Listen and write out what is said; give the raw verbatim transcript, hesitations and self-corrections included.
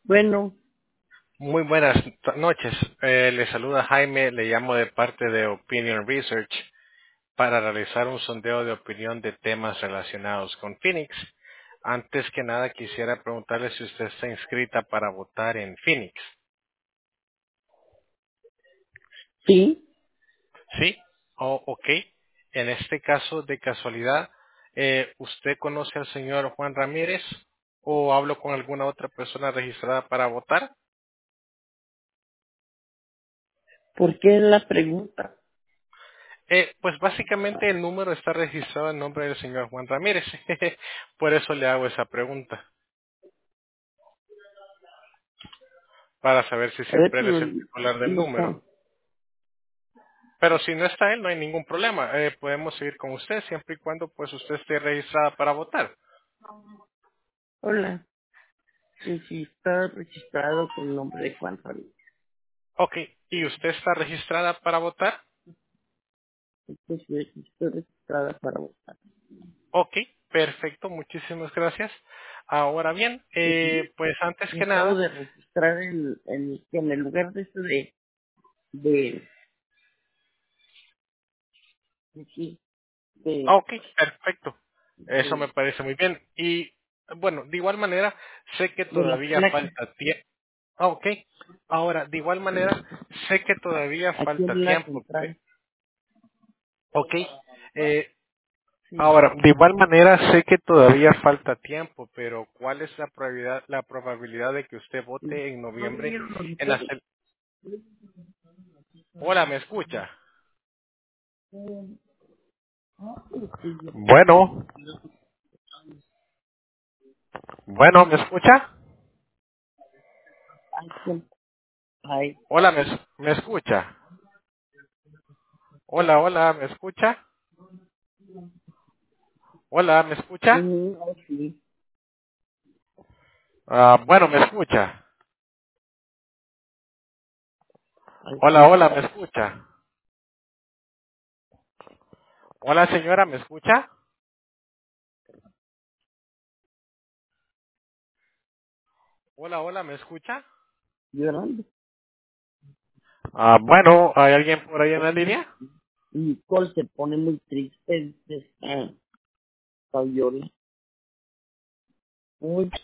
Bueno, Muy buenas t- noches. Eh, le saluda Jaime, le llamo de parte de Opinion Research para realizar un sondeo de opinión de temas relacionados con Phoenix. Antes que nada quisiera preguntarle si usted está inscrita para votar en Phoenix. sí, ¿Sí? Oh, ok. En este caso, de casualidad, eh, ¿usted conoce al señor Juan Ramírez o hablo con alguna otra persona registrada para votar? ¿por qué la pregunta? Eh, pues básicamente el número está registrado en nombre del señor Juan Ramírez. Por eso le hago esa pregunta, para saber si A ver, siempre él es pero el titular del no número. está. Pero si no está él, no hay ningún problema. Eh, podemos seguir con usted siempre y cuando pues usted esté registrada para votar. Hola, sí, sí, está registrado con el nombre de Juan Ramírez. Ok, ¿y usted está registrada para votar? Entonces, sí, estoy registrada para votar. Ok, perfecto, muchísimas gracias. Ahora bien, Ujú. eh, pues antes Me que acabo nada, de registrar en, en, en el lugar de ese de, de, de, sí, ah, de, ok, perfecto. Eso me de, parece muy bien. Y bueno, de igual manera, sé que de la todavía placa, falta tiempo. Ah, ok. Ahora, de igual manera, sé que todavía aquí falta en la tiempo. pe- central. Ok. Eh, Sí, ahora, de igual manera, sé que todavía falta tiempo, pero ¿cuál es la probabilidad, la probabilidad de que usted sí. vote en ¿No noviembre vinieron los en las... ustedes? el- Hola, ¿me escucha? Sí. Ah, pues sí, yo Bueno, bueno, ¿me escucha? hay tiempo. Ay, Hola, ¿me, es- ¿me escucha? Hola, hola, ¿me escucha? Hola, ¿me escucha? ujú, oh, sí, Ah, bueno, ¿me escucha? ay, Hola, sí. hola, ¿me escucha? Hola, señora, ¿me escucha? Hola, hola, ¿me escucha? Llorando. Ah, bueno, ¿hay alguien por ahí en la línea? Nicole se pone muy triste, dice, ah, Fabiola. Muy